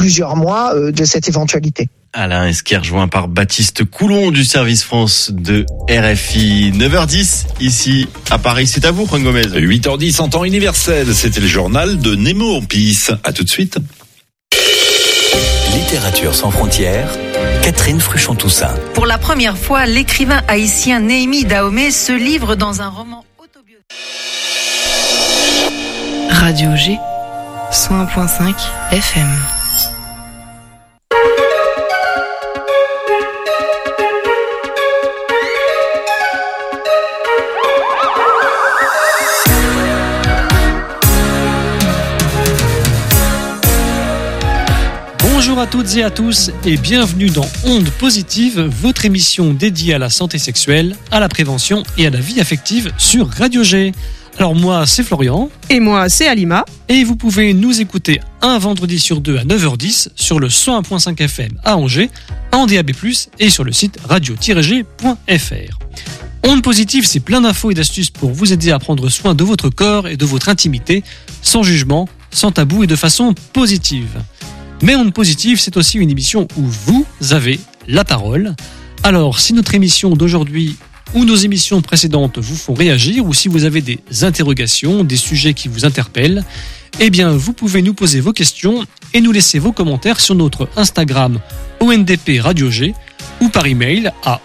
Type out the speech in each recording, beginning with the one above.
plusieurs mois de cette éventualité. Alain Esquer, rejoint par Baptiste Coulon du service France de RFI. 9h10 ici à Paris. C'est à vous, Juan Gomez. 8h10 en temps universel. C'était le journal de Nemo Ompis. À tout de suite. Littérature sans frontières, Catherine Fruchon-Toussaint. Pour la première fois, l'écrivain haïtien Néhémie Dahomey se livre dans un roman autobiographique. Radio G, 101.5 FM. Bonjour à toutes et à tous et bienvenue dans Ondes Positives, votre émission dédiée à la santé sexuelle, à la prévention et à la vie affective sur Radio G. Alors moi c'est Florian. Et moi c'est Alima. Et vous pouvez nous écouter un vendredi sur deux à 9h10 sur le 101.5 FM à Angers, en DAB+, et sur le site radio-g.fr. Ondes Positives, c'est plein d'infos et d'astuces pour vous aider à prendre soin de votre corps et de votre intimité, sans jugement, sans tabou et de façon positive. Mais Ondes Positives, c'est aussi une émission où vous avez la parole. Alors, si notre émission d'aujourd'hui ou nos émissions précédentes vous font réagir, ou si vous avez des interrogations, des sujets qui vous interpellent, eh bien, vous pouvez nous poser vos questions et nous laisser vos commentaires sur notre Instagram ONDP Radio G ou par email à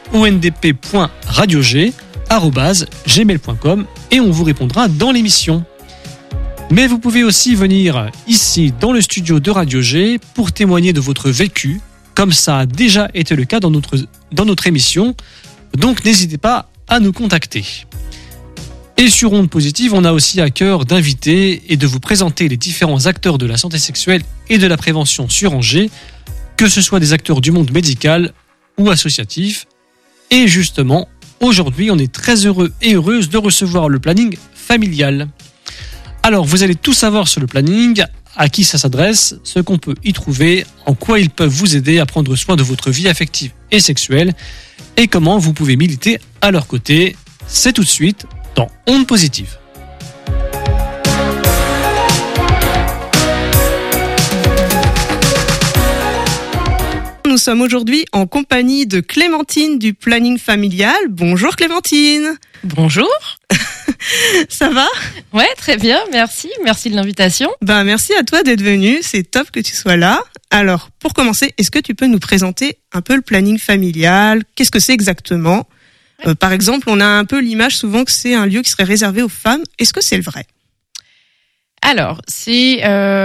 ondp.radiog@gmail.com et on vous répondra dans l'émission. Mais vous pouvez aussi venir ici dans le studio de Radio G pour témoigner de votre vécu, comme ça a déjà été le cas dans notre émission. Donc n'hésitez pas à nous contacter. Et sur Ondes Positives, on a aussi à cœur d'inviter et de vous présenter les différents acteurs de la santé sexuelle et de la prévention sur Angers, que ce soit des acteurs du monde médical ou associatif. Et justement, aujourd'hui, on est très heureux et heureuse de recevoir le planning familial. Alors, vous allez tout savoir sur le planning, à qui ça s'adresse, ce qu'on peut y trouver, en quoi ils peuvent vous aider à prendre soin de votre vie affective et sexuelle, et comment vous pouvez militer à leur côté. C'est tout de suite dans Ondes Positives. Nous sommes aujourd'hui en compagnie de Clémentine du planning familial. Bonjour Clémentine. Bonjour. Ça va ? Ouais, très bien, merci. Merci de l'invitation. Merci à toi d'être venue, c'est top que tu sois là. Alors, pour commencer, est-ce que tu peux nous présenter un peu le planning familial ? Qu'est-ce que c'est exactement ? Par exemple, on a un peu l'image souvent que c'est un lieu qui serait réservé aux femmes. Est-ce que c'est le vrai ? Alors, c'est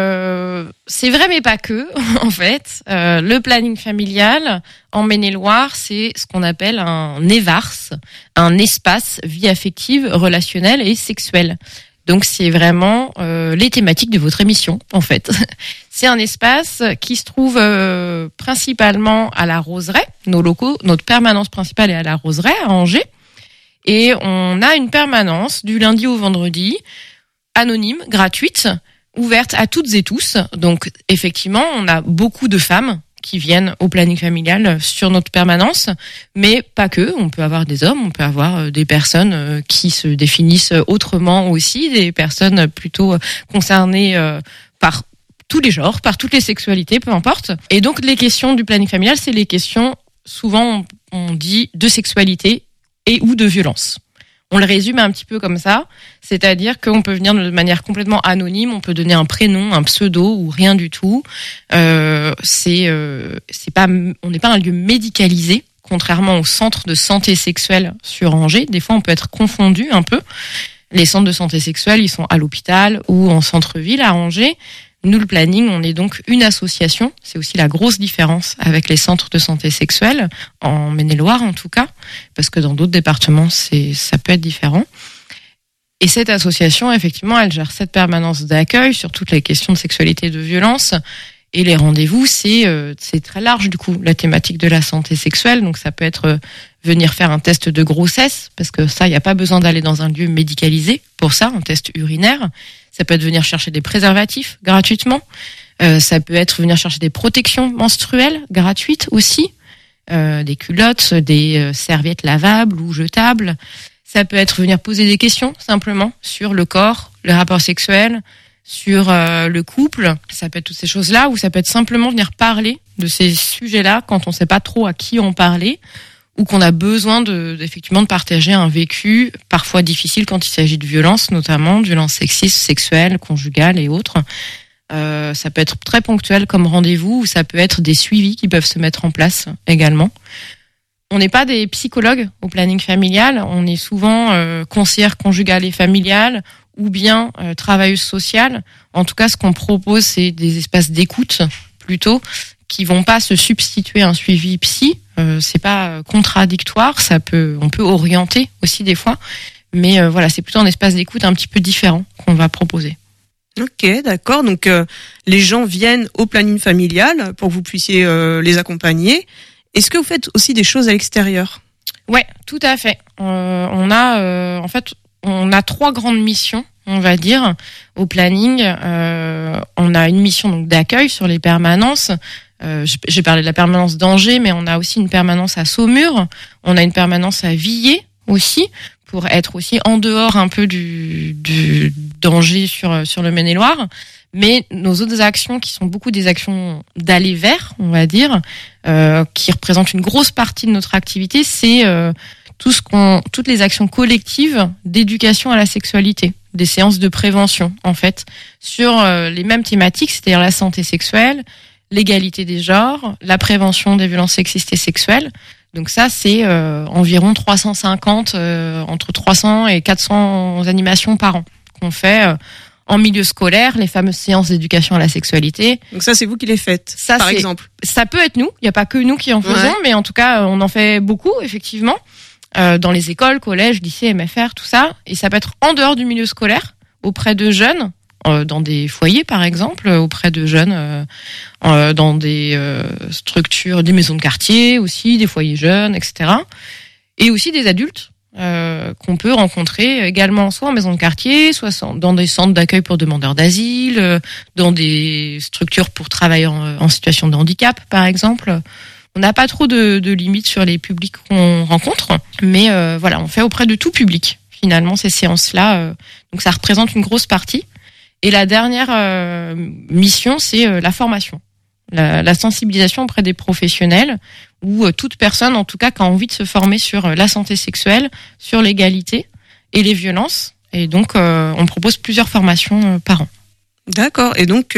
vrai mais pas que, en fait. Le planning familial en Maine-et-Loire, c'est ce qu'on appelle un EVARS, un espace vie affective, relationnelle et sexuelle. Donc, c'est vraiment les thématiques de votre émission, en fait. C'est un espace qui se trouve principalement à la Roseraie. Nos locaux, notre permanence principale est à la Roseraie, à Angers. Et on a une permanence du lundi au vendredi, anonyme, gratuite, ouverte à toutes et tous. Donc, effectivement, on a beaucoup de femmes qui viennent au planning familial sur notre permanence, mais pas que. On peut avoir des hommes, on peut avoir des personnes qui se définissent autrement aussi, des personnes plutôt concernées par tous les genres, par toutes les sexualités, peu importe. Et donc, les questions du planning familial, c'est les questions, souvent, on dit de sexualité et ou de violence. On le résume un petit peu comme ça, c'est-à-dire qu'on peut venir de manière complètement anonyme, on peut donner un prénom, un pseudo ou rien du tout. On n'est pas un lieu médicalisé, contrairement aux centres de santé sexuelle sur Angers. Des fois, on peut être confondu un peu. Les centres de santé sexuelle, ils sont à l'hôpital ou en centre-ville à Angers. Nous, le planning, on est donc une association. C'est aussi la grosse différence avec les centres de santé sexuelle, en Maine-et-Loire en tout cas, parce que dans d'autres départements, ça peut être différent. Et cette association, effectivement, elle gère cette permanence d'accueil sur toutes les questions de sexualité et de violence. Et les rendez-vous, c'est très large du coup, la thématique de la santé sexuelle. Donc ça peut être venir faire un test de grossesse, parce que ça, il n'y a pas besoin d'aller dans un lieu médicalisé pour ça, un test urinaire. Ça peut être venir chercher des préservatifs gratuitement. Ça peut être venir chercher des protections menstruelles gratuites aussi, des culottes, des serviettes lavables ou jetables. Ça peut être venir poser des questions simplement sur le corps, le rapport sexuel, sur le couple, ça peut être toutes ces choses-là, ou ça peut être simplement venir parler de ces sujets-là quand on ne sait pas trop à qui en parler, ou qu'on a besoin effectivement de partager un vécu parfois difficile quand il s'agit de violences, notamment de violences sexistes, sexuelles, conjugales et autres. Ça peut être très ponctuel comme rendez-vous, ou ça peut être des suivis qui peuvent se mettre en place également. On n'est pas des psychologues au planning familial, on est souvent conseillère conjugale et familiale, ou bien travailleuse sociale. En tout cas, ce qu'on propose, c'est des espaces d'écoute plutôt, qui vont pas se substituer à un suivi psy. C'est pas contradictoire, on peut orienter aussi des fois, mais voilà, c'est plutôt un espace d'écoute un petit peu différent qu'on va proposer. Ok, d'accord. Donc les gens viennent au planning familial pour que vous puissiez les accompagner. Est-ce que vous faites aussi des choses à l'extérieur ? Ouais, tout à fait. On a 3 grandes missions, on va dire, au planning. On a une mission donc d'accueil sur les permanences. J'ai parlé de la permanence d'Angers, mais on a aussi une permanence à Saumur. On a une permanence à Villers aussi, pour être aussi en dehors un peu du d'Angers sur le Maine-et-Loire. Mais nos autres actions, qui sont beaucoup des actions d'aller vers, on va dire, qui représentent une grosse partie de notre activité, c'est toutes les actions collectives d'éducation à la sexualité, des séances de prévention, en fait, sur les mêmes thématiques, c'est-à-dire la santé sexuelle, l'égalité des genres, la prévention des violences sexistes et sexuelles. Donc ça, c'est environ 350, entre 300 et 400 animations par an qu'on fait en milieu scolaire, les fameuses séances d'éducation à la sexualité. Donc ça, c'est vous qui les faites, par exemple. Ça peut être nous, il n'y a pas que nous qui en faisons, mais en tout cas, on en fait beaucoup, effectivement, dans les écoles, collèges, lycées, MFR, tout ça. Et ça peut être en dehors du milieu scolaire, auprès de jeunes, dans des foyers, par exemple, auprès de jeunes, dans des structures, des maisons de quartier aussi, des foyers jeunes, etc. Et aussi des adultes qu'on peut rencontrer également soit en maison de quartier, soit dans des centres d'accueil pour demandeurs d'asile, dans des structures pour travailleurs en situation de handicap, par exemple. On n'a pas trop de limites sur les publics qu'on rencontre, mais voilà, on fait auprès de tout public, finalement, ces séances-là. Donc ça représente une grosse partie. Et la dernière mission, c'est la formation, la sensibilisation auprès des professionnels, ou toute personne, en tout cas, qui a envie de se former sur la santé sexuelle, sur l'égalité et les violences. Et donc, on propose plusieurs formations par an. D'accord. Et donc,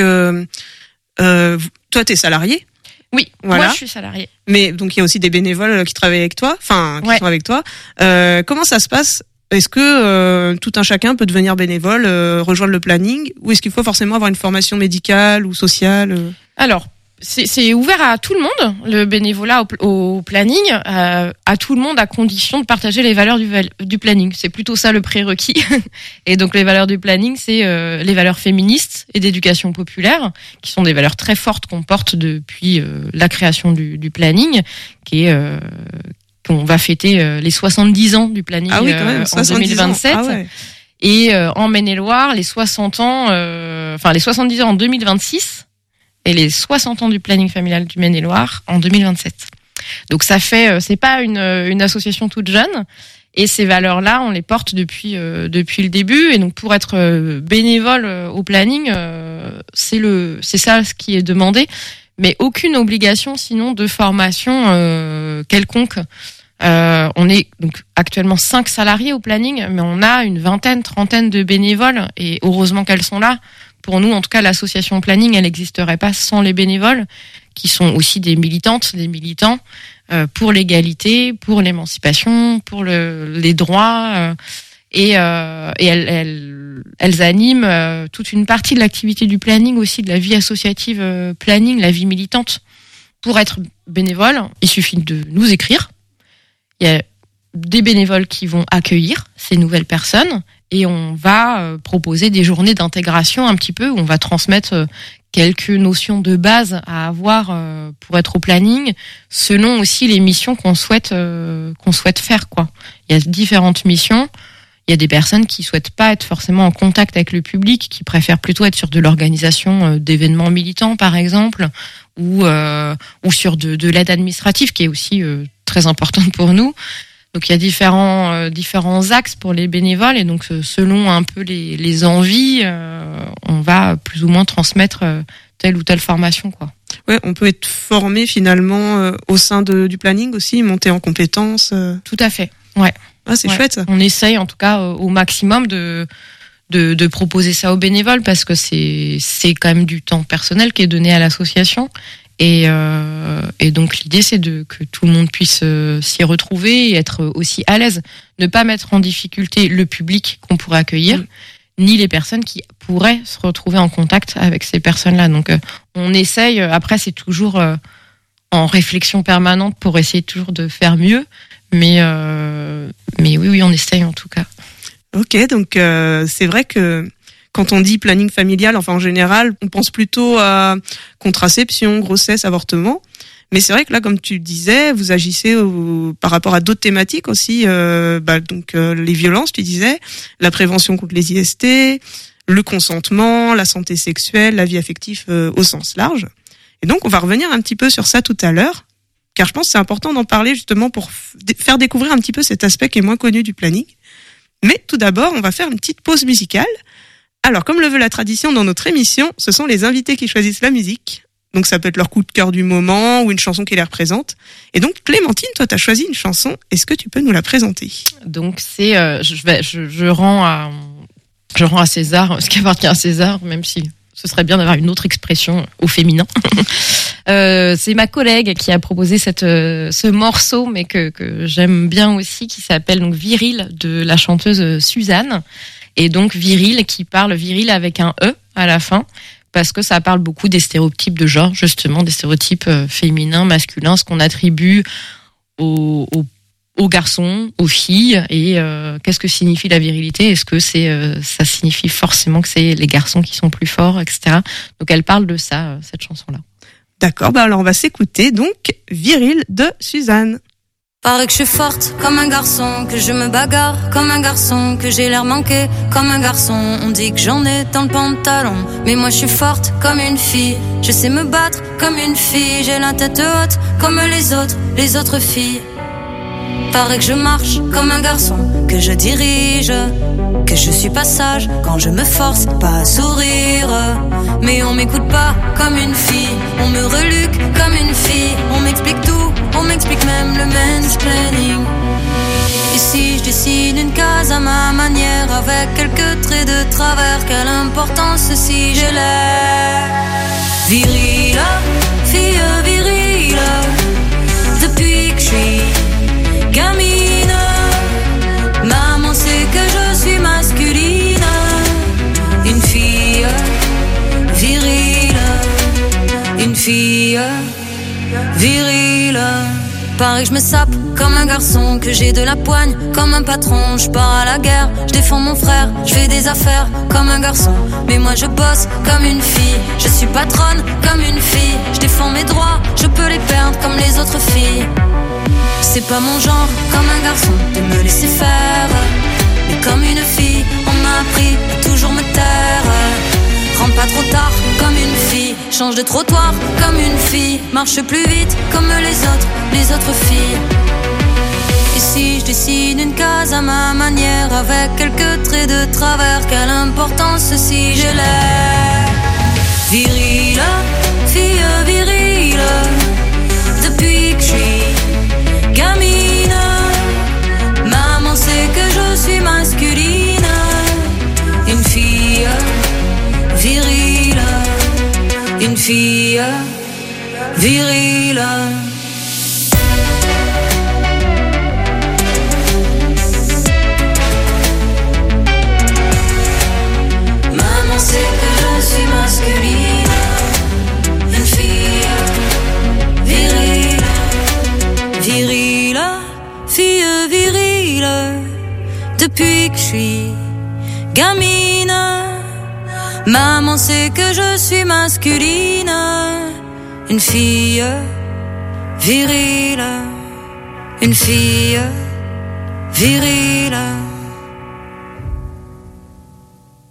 toi, t'es salarié ? Oui, voilà. Moi, je suis salariée. Mais donc, il y a aussi des bénévoles qui travaillent avec toi, enfin, qui sont avec toi. Comment ça se passe ? Est-ce que tout un chacun peut devenir bénévole, rejoindre le planning, ou est-ce qu'il faut forcément avoir une formation médicale ou sociale ? Alors, c'est ouvert à tout le monde, le bénévolat au planning, à tout le monde, à condition de partager les valeurs du planning. C'est plutôt ça le prérequis. Et donc les valeurs du planning, c'est les valeurs féministes et d'éducation populaire, qui sont des valeurs très fortes qu'on porte depuis la création du planning, qui est qu'on va fêter les 70 ans du planning en 2027. Ah ouais. Et en Maine-et-Loire, les 60 ans, les 70 ans en 2026 et les 60 ans du planning familial du Maine-et-Loire en 2027. Donc ça fait, c'est pas une association toute jeune. Et ces valeurs-là, on les porte depuis le début. Et donc pour être bénévole au planning, c'est ça ce qui est demandé. Mais aucune obligation sinon de formation quelconque. On est donc actuellement 5 salariés au planning, mais on a une vingtaine, trentaine de bénévoles, et heureusement qu'elles sont là. Pour nous, en tout cas, l'association planning, elle n'existerait pas sans les bénévoles, qui sont aussi des militantes, des militants pour l'égalité, pour l'émancipation, pour les droits, et elles animent toute une partie de l'activité du planning, aussi de la vie associative planning, la vie militante. Pour être bénévole, il suffit de nous écrire. Il y a des bénévoles qui vont accueillir ces nouvelles personnes, et on va proposer des journées d'intégration un petit peu, où on va transmettre quelques notions de base à avoir pour être au planning, selon aussi les missions qu'on souhaite faire, quoi. Il y a différentes missions. Il y a des personnes qui souhaitent pas être forcément en contact avec le public, qui préfèrent plutôt être sur de l'organisation d'événements militants, par exemple, ou sur de l'aide administrative, qui est aussi très importante pour nous. Donc il y a différents axes pour les bénévoles et donc selon un peu les envies, on va plus ou moins transmettre telle ou telle formation, quoi. Ouais, on peut être formé finalement au sein du planning aussi, monter en compétences. Tout à fait. Ouais. Ah, c'est chouette ça. On essaye en tout cas au maximum de proposer ça aux bénévoles parce que c'est quand même du temps personnel qui est donné à l'association et donc l'idée c'est que tout le monde puisse s'y retrouver et être aussi à l'aise, ne pas mettre en difficulté le public qu'on pourrait accueillir ni les personnes qui pourraient se retrouver en contact avec ces personnes-là. Donc on essaye, après c'est toujours en réflexion permanente pour essayer toujours de faire mieux, mais oui on essaye en tout cas. Ok, donc c'est vrai que quand on dit planning familial, enfin en général, on pense plutôt à contraception, grossesse, avortement. Mais c'est vrai que là, comme tu disais, vous agissez par rapport à d'autres thématiques aussi. Les violences, tu disais, la prévention contre les IST, le consentement, la santé sexuelle, la vie affective au sens large. Et donc, on va revenir un petit peu sur ça tout à l'heure, car je pense que c'est important d'en parler justement pour faire découvrir un petit peu cet aspect qui est moins connu du planning. Mais tout d'abord, on va faire une petite pause musicale. Alors, comme le veut la tradition dans notre émission, ce sont les invités qui choisissent la musique. Donc, ça peut être leur coup de cœur du moment ou une chanson qui les représente. Et donc, Clémentine, toi, tu as choisi une chanson. Est-ce que tu peux nous la présenter ? Donc, c'est, je rends à César ce qui appartient à César, même si ce serait bien d'avoir une autre expression au féminin. C'est ma collègue qui a proposé ce morceau, mais que j'aime bien aussi, qui s'appelle donc Viril de la chanteuse Suzanne. Et donc Viril qui parle viril avec un E à la fin, parce que ça parle beaucoup des stéréotypes de genre, justement, des stéréotypes féminins, masculins, ce qu'on attribue aux garçons, aux filles, et qu'est-ce que signifie la virilité ? Est-ce que ça signifie forcément que c'est les garçons qui sont plus forts, etc. Donc elle parle de ça, cette chanson-là. D'accord, alors on va s'écouter donc Viril de Suzanne. Paraît que je suis forte comme un garçon, que je me bagarre comme un garçon, que j'ai l'air manqué comme un garçon. On dit que j'en ai dans le pantalon, mais moi je suis forte comme une fille. Je sais me battre comme une fille, j'ai la tête haute comme les autres filles. Paraît que je marche comme un garçon, que je dirige, que je suis pas sage quand je me force pas à sourire. Mais on m'écoute pas comme une fille, on me reluque comme une fille. On m'explique tout, on m'explique même le mansplaining. Ici je dessine une case à ma manière, avec quelques traits de travers. Quelle importance si je l'ai. Virile, fille virile, depuis que je suis gamine, maman sait que je suis masculine. Une fille virile, une fille virile. Pareil que je me sape comme un garçon, que j'ai de la poigne comme un patron. Je pars à la guerre, je défends mon frère, je fais des affaires comme un garçon. Mais moi je bosse comme une fille, je suis patronne comme une fille. Je défends mes droits, je peux les perdre comme les autres filles. C'est pas mon genre, comme un garçon, de me laisser faire. Mais comme une fille, on m'a appris à toujours me taire. Rentre pas trop tard, comme une fille. Change de trottoir, comme une fille. Marche plus vite, comme les autres filles. Ici, je dessine une case à ma manière, avec quelques traits de travers. Quelle importance si je l'ai. Virile, fille virile, depuis que je suis gamine, maman sait que je suis masculine. Une fille virile, une fille virile. Maman sait que je suis masculine. Une fille virile, virile, fille virile, depuis que je suis gamine, maman sait que je suis masculine. Une fille virile, une fille virile.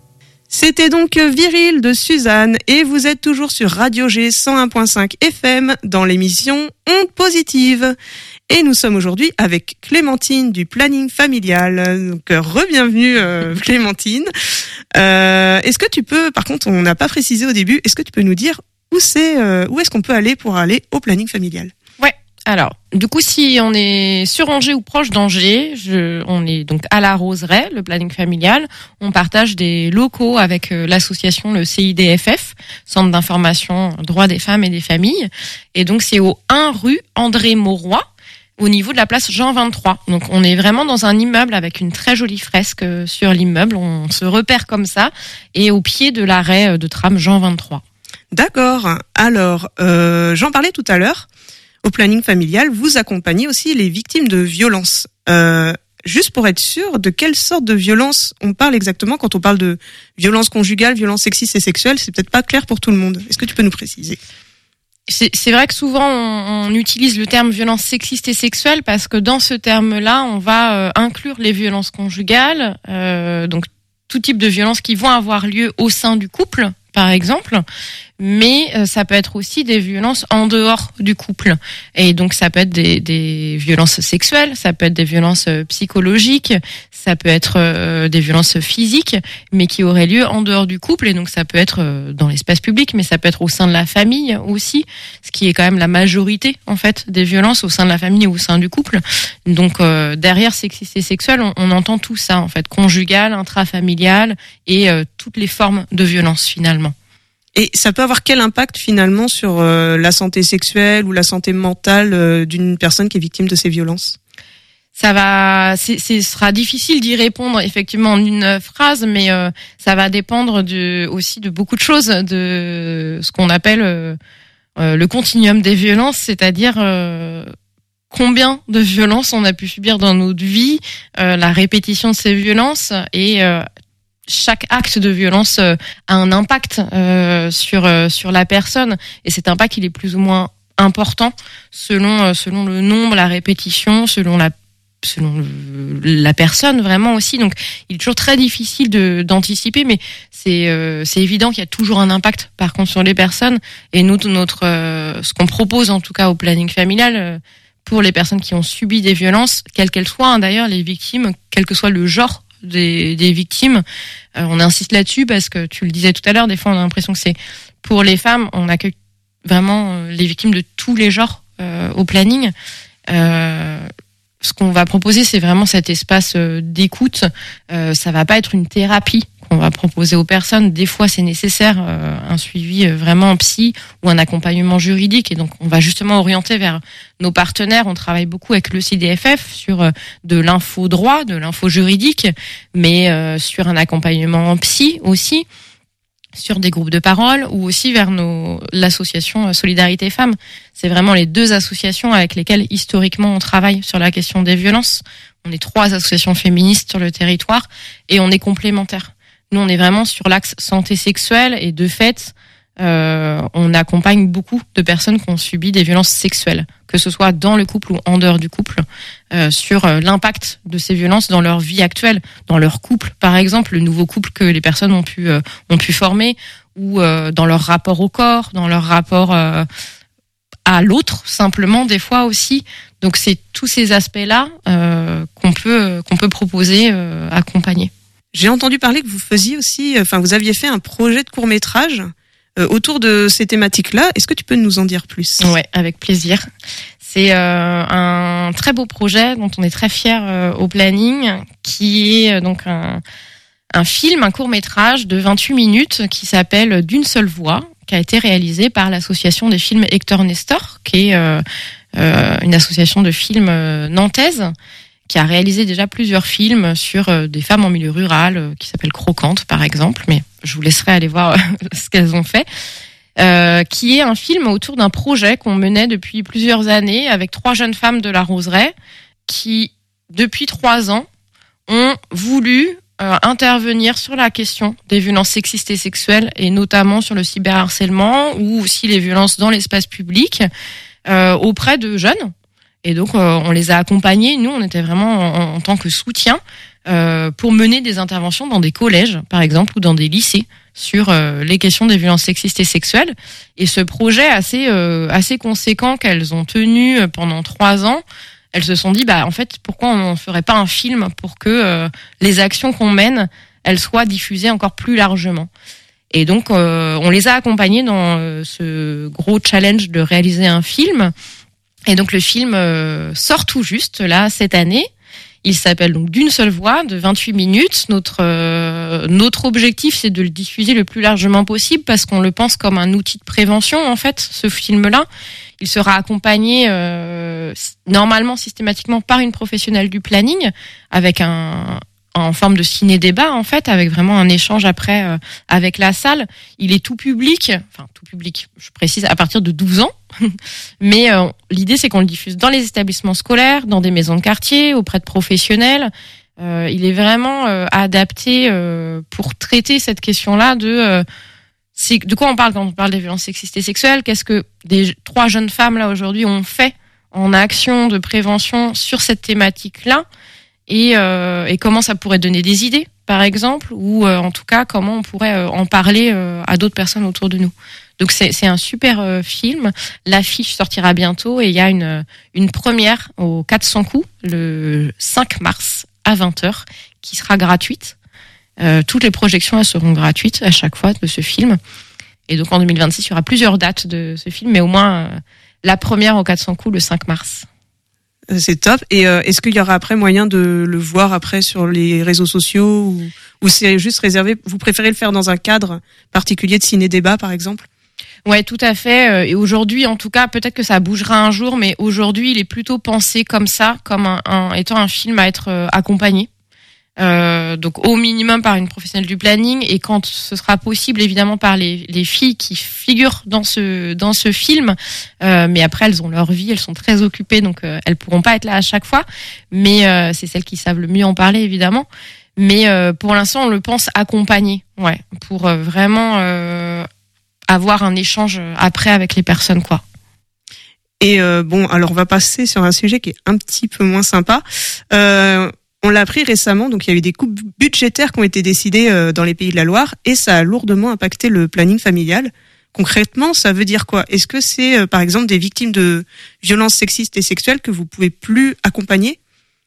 C'était donc Viril de Suzanne et vous êtes toujours sur Radio G 101.5 FM dans l'émission Ondes Positives. Et nous sommes aujourd'hui avec Clémentine du planning familial. Donc re-bienvenue Clémentine. Est-ce que tu peux, par contre on n'a pas précisé au début, est-ce que tu peux nous dire où est-ce qu'on peut aller pour aller au planning familial? Ouais. Alors, du coup, si on est sur Angers ou proche d'Angers, on est donc à la Roseraie, le planning familial. On partage des locaux avec l'association, le CIDFF, Centre d'information droits des femmes et des familles. Et donc, c'est au 1 rue André Mauroy, au niveau de la place Jean 23. Donc, on est vraiment dans un immeuble avec une très jolie fresque sur l'immeuble. On se repère comme ça. Et au pied de l'arrêt de tram Jean 23. D'accord. Alors, j'en parlais tout à l'heure. Au planning familial, vous accompagnez aussi les victimes de violences. Juste pour être sûr, de quelle sorte de violence on parle exactement quand on parle de violence conjugale, violence sexiste et sexuelle? C'est peut-être pas clair pour tout le monde. Est-ce que tu peux nous préciser? C'est vrai que souvent on utilise le terme violence sexiste et sexuelle parce que dans ce terme-là, on va inclure les violences conjugales, donc tout type de violences qui vont avoir lieu au sein du couple, par exemple, mais ça peut être aussi des violences en dehors du couple. Et donc ça peut être des violences sexuelles, ça peut être des violences psychologiques, ça peut être des violences physiques, mais qui auraient lieu en dehors du couple. Et donc ça peut être dans l'espace public, mais ça peut être au sein de la famille aussi, ce qui est quand même la majorité en fait des violences au sein de la famille ou au sein du couple. Donc derrière sexiste et sexuel, on entend tout ça en fait, conjugal, intrafamilial et toutes les formes de violence finalement. Et ça peut avoir quel impact finalement sur la santé sexuelle ou la santé mentale d'une personne qui est victime de ces violences? Ce sera difficile d'y répondre effectivement en une phrase, mais ça va dépendre aussi de beaucoup de choses, de ce qu'on appelle le continuum des violences, c'est-à-dire combien de violences on a pu subir dans notre vie, la répétition de ces violences et chaque acte de violence a un impact sur la personne, et cet impact il est plus ou moins important selon le nombre, la répétition, selon la personne vraiment aussi. Donc il est toujours très difficile d'anticiper, mais c'est évident qu'il y a toujours un impact par contre sur les personnes. Et nous, ce qu'on propose en tout cas au planning familial pour les personnes qui ont subi des violences, quelles qu'elles soient, d'ailleurs les victimes, quel que soit le genre des victimes, on insiste là-dessus parce que tu le disais tout à l'heure, des fois on a l'impression que c'est pour les femmes, on accueille vraiment les victimes de tous les genres au planning. Ce qu'on va proposer, c'est vraiment cet espace d'écoute. Ça va pas être une thérapie qu'on va proposer aux personnes. Des fois, c'est nécessaire un suivi vraiment en psy ou un accompagnement juridique. Et donc, on va justement orienter vers nos partenaires. On travaille beaucoup avec le CIDFF sur de l'info-droit, de l'info-juridique, mais sur un accompagnement en psy aussi, sur des groupes de parole ou aussi vers l'association Solidarité Femmes. C'est vraiment les deux associations avec lesquelles historiquement on travaille sur la question des violences. On est 3 associations féministes sur le territoire et on est complémentaires. Nous, on est vraiment sur l'axe santé sexuelle et de fait, on accompagne beaucoup de personnes qui ont subi des violences sexuelles, que ce soit dans le couple ou en dehors du couple, sur l'impact de ces violences dans leur vie actuelle, dans leur couple, par exemple, le nouveau couple que les personnes ont pu former, ou dans leur rapport au corps, dans leur rapport à l'autre, simplement, des fois aussi. Donc, c'est tous ces aspects-là qu'on peut proposer, accompagner. J'ai entendu parler que vous faisiez aussi, vous aviez fait un projet de court-métrage autour de ces thématiques-là. Est-ce que tu peux nous en dire plus? Ouais, avec plaisir. C'est un très beau projet dont on est très fiers au planning, qui est donc un film, un court-métrage de 28 minutes qui s'appelle D'une seule voix, qui a été réalisé par l'association des films Hector Nestor, qui est une association de films nantaise, qui a réalisé déjà plusieurs films sur des femmes en milieu rural, qui s'appelle Croquante par exemple, mais je vous laisserai aller voir ce qu'elles ont fait, qui est un film autour d'un projet qu'on menait depuis plusieurs années avec 3 jeunes femmes de la Roseraie qui, depuis 3 ans, ont voulu intervenir sur la question des violences sexistes et sexuelles, et notamment sur le cyberharcèlement ou aussi les violences dans l'espace public auprès de jeunes. Et donc, on les a accompagnés. Nous, on était vraiment en tant que soutien pour mener des interventions dans des collèges, par exemple, ou dans des lycées sur les questions des violences sexistes et sexuelles. Et ce projet assez conséquent qu'elles ont tenu pendant 3 ans, elles se sont dit, en fait, pourquoi on ne ferait pas un film pour que les actions qu'on mène, elles soient diffusées encore plus largement. Et donc, on les a accompagnées dans ce gros challenge de réaliser un film. Et donc, le film sort tout juste, là, cette année. Il s'appelle donc D'une seule voix, de 28 minutes. Notre objectif, c'est de le diffuser le plus largement possible parce qu'on le pense comme un outil de prévention, en fait, ce film-là. Il sera accompagné normalement, systématiquement, par une professionnelle du planning, avec en forme de ciné-débat, en fait, avec vraiment un échange après avec la salle. Il est tout public, je précise, à partir de 12 ans. Mais l'idée, c'est qu'on le diffuse dans les établissements scolaires, dans des maisons de quartier, auprès de professionnels. Il est vraiment adapté pour traiter cette question-là de quoi on parle quand on parle des violences sexistes et sexuelles. Qu'est-ce que 3 jeunes femmes, là, aujourd'hui, ont fait en action de prévention sur cette thématique-là et comment ça pourrait donner des idées, par exemple, ou en tout cas, comment on pourrait en parler à d'autres personnes autour de nous. Donc c'est un super film. L'affiche sortira bientôt et il y a une première au 400 coups le 5 mars à 20h qui sera gratuite. Toutes les projections elles seront gratuites à chaque fois de ce film. Et donc en 2026, il y aura plusieurs dates de ce film, mais au moins la première au 400 coups le 5 mars. C'est top. Et est-ce qu'il y aura après moyen de le voir après sur les réseaux sociaux ou c'est juste réservé? Vous préférez le faire dans un cadre particulier de ciné-débat, par exemple? Ouais, tout à fait. Et aujourd'hui, en tout cas, peut-être que ça bougera un jour, mais aujourd'hui, il est plutôt pensé comme ça, comme étant un film à être accompagné. Donc au minimum par une professionnelle du planning et quand ce sera possible évidemment par les filles qui figurent dans ce film, mais après elles ont leur vie, elles sont très occupées donc elles pourront pas être là à chaque fois, mais c'est celles qui savent le mieux en parler évidemment, mais pour l'instant on le pense accompagné, pour vraiment avoir un échange après avec les personnes quoi. Et alors on va passer sur un sujet qui est un petit peu moins sympa. On l'a appris récemment, donc il y a eu des coupes budgétaires qui ont été décidées dans les Pays de la Loire et ça a lourdement impacté le planning familial. Concrètement, ça veut dire quoi? Est-ce que c'est par exemple des victimes de violences sexistes et sexuelles que vous pouvez plus accompagner?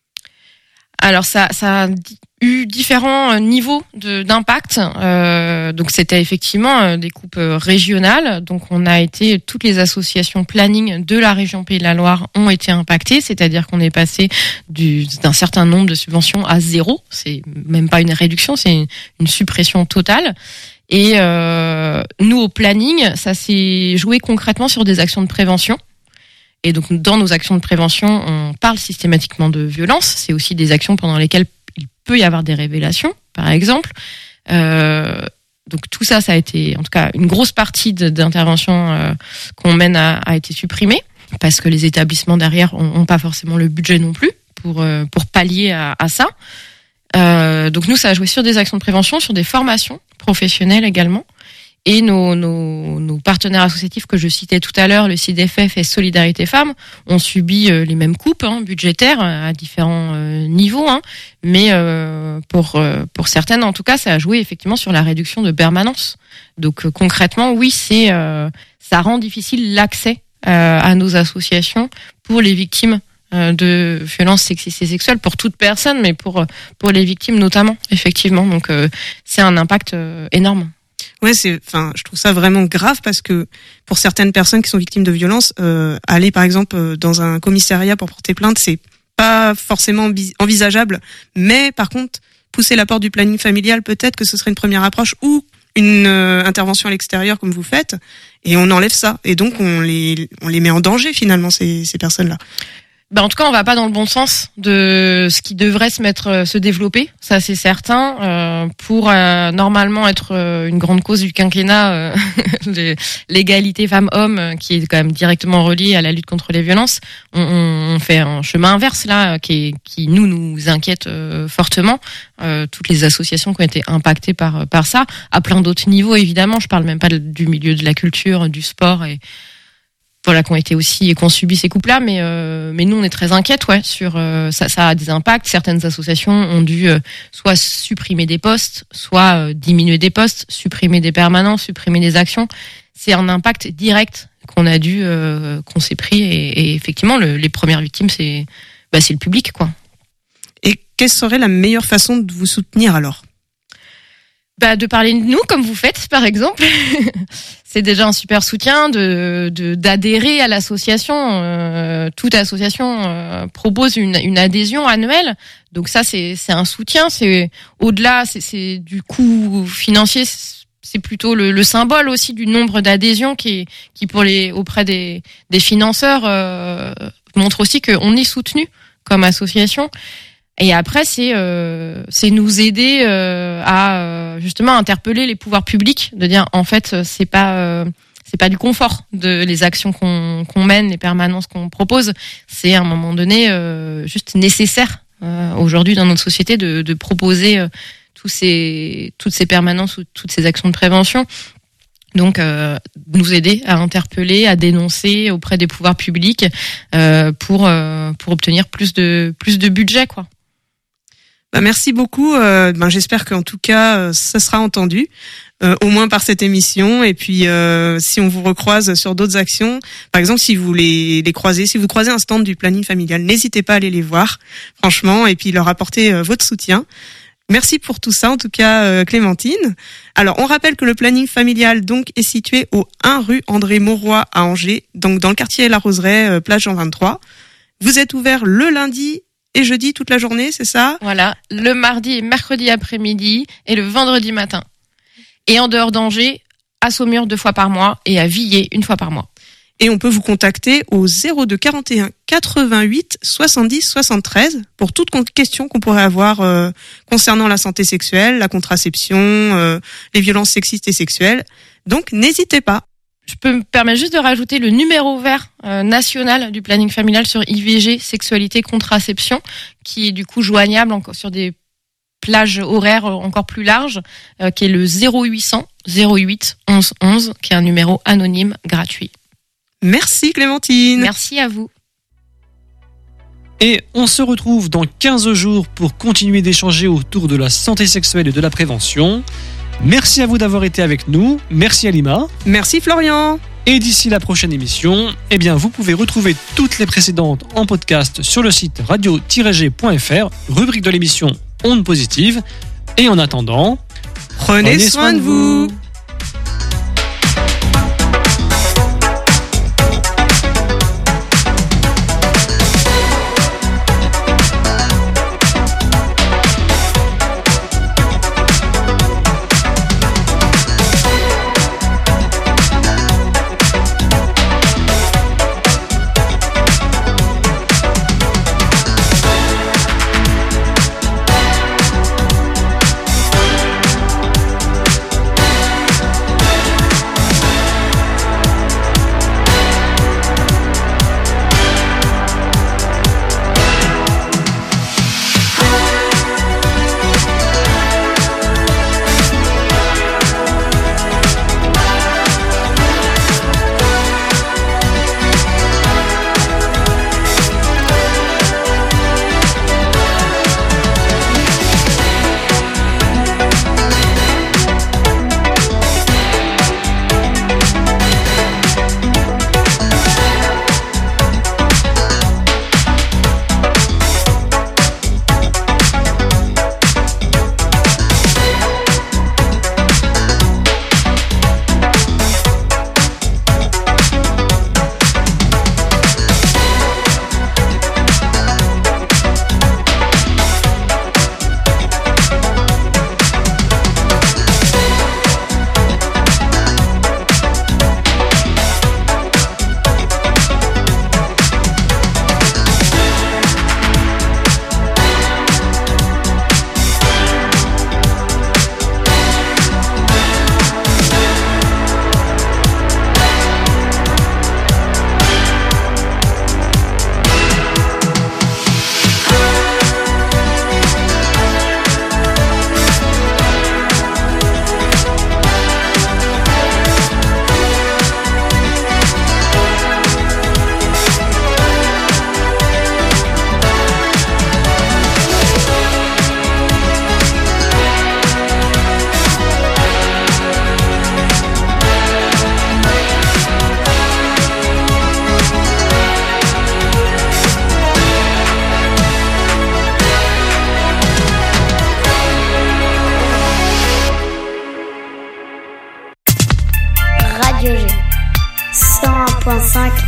Alors ça a eu différents niveaux d'impact. Donc c'était effectivement des coupes régionales. Donc toutes les associations planning de la région Pays de la Loire ont été impactées, c'est-à-dire qu'on est passé d'un certain nombre de subventions à 0. C'est même pas une réduction, c'est une suppression totale. Et nous au planning, ça s'est joué concrètement sur des actions de prévention. Et donc, dans nos actions de prévention, on parle systématiquement de violence. C'est aussi des actions pendant lesquelles il peut y avoir des révélations, par exemple. Donc, tout ça a été, en tout cas, une grosse partie d'intervention qu'on mène a été supprimée parce que les établissements derrière ont pas forcément le budget non plus pour pallier à ça. Donc, nous, ça a joué sur des actions de prévention, sur des formations professionnelles également. Et nos partenaires associatifs que je citais tout à l'heure, le CIDFF et Solidarité Femmes, ont subi les mêmes coupes budgétaires à différents niveaux. Mais pour certaines, en tout cas, ça a joué effectivement sur la réduction de permanence. Donc concrètement, oui, ça rend difficile l'accès à nos associations pour les victimes de violences sexistes et sexuelles, pour toute personne, mais pour les victimes notamment, effectivement. Donc c'est un impact énorme. Ouais, je trouve ça vraiment grave parce que pour certaines personnes qui sont victimes de violences, aller par exemple dans un commissariat pour porter plainte, c'est pas forcément envisageable. Mais par contre, pousser la porte du planning familial, peut-être que ce serait une première approche ou une intervention à l'extérieur comme vous faites, et on enlève ça. Et donc on les met en danger finalement ces personnes-là. En tout cas, on va pas dans le bon sens de ce qui devrait se développer, ça c'est certain. Pour normalement être une grande cause du quinquennat, l'égalité femmes-hommes, qui est quand même directement reliée à la lutte contre les violences, on fait un chemin inverse là, qui nous inquiète fortement. Toutes les associations qui ont été impactées par ça, à plein d'autres niveaux évidemment. Je parle même pas du milieu de la culture, du sport qui ont été aussi et qu'on subit ces couples-là, mais nous on est très inquiètes, sur ça a des impacts. Certaines associations ont dû soit supprimer des postes, soit diminuer des postes, supprimer des permanents, supprimer des actions. C'est un impact direct qu'on s'est pris et effectivement les premières victimes c'est le public, quoi. Et quelle serait la meilleure façon de vous soutenir alors ? De parler de nous comme vous faites par exemple. C'est déjà un super soutien d'adhérer à l'association. Toute association propose une adhésion annuelle. Donc ça c'est un soutien, c'est au-delà, c'est du coût financier, c'est plutôt le symbole aussi du nombre d'adhésions qui pour auprès des financeurs montre aussi qu'on est soutenu comme association. Et après, c'est nous aider à justement interpeller les pouvoirs publics, de dire en fait c'est pas du confort de les actions qu'on mène, les permanences qu'on propose, c'est à un moment donné juste nécessaire aujourd'hui dans notre société de proposer toutes ces permanences ou toutes ces actions de prévention. Donc nous aider à interpeller, à dénoncer auprès des pouvoirs publics pour obtenir plus de budget, quoi. Merci beaucoup. J'espère qu'en tout cas, ça sera entendu, au moins par cette émission. Et puis, si on vous recroise sur d'autres actions, par exemple, si vous les croisez, si vous croisez un stand du planning familial, n'hésitez pas à aller les voir, franchement, et puis leur apporter votre soutien. Merci pour tout ça, en tout cas, Clémentine. Alors, on rappelle que le planning familial donc est situé au 1 rue André Mauroy à Angers, donc dans le quartier La Roseraie, place Jean 23. Vous êtes ouvert le lundi et jeudi toute la journée, c'est ça ? Voilà, le mardi et mercredi après-midi et le vendredi matin. Et en dehors d'Angers, à Saumur 2 fois par mois et à Villers 1 fois par mois. Et on peut vous contacter au 02 41 88 70 73 pour toute question qu'on pourrait avoir concernant la santé sexuelle, la contraception, les violences sexistes et sexuelles. Donc n'hésitez pas. Je peux me permettre juste de rajouter le numéro vert national du planning familial sur IVG, sexualité, contraception, qui est du coup joignable encore sur des plages horaires encore plus larges, qui est le 0800 08 11 11, qui est un numéro anonyme gratuit. Merci Clémentine. Merci à vous. Et on se retrouve dans 15 jours pour continuer d'échanger autour de la santé sexuelle et de la prévention. Merci à vous d'avoir été avec nous. Merci Alima. Merci Florian. Et d'ici la prochaine émission, vous pouvez retrouver toutes les précédentes en podcast sur le site radio-g.fr, rubrique de l'émission Ondes Positives. Et en attendant, prenez soin de vous. 101.5.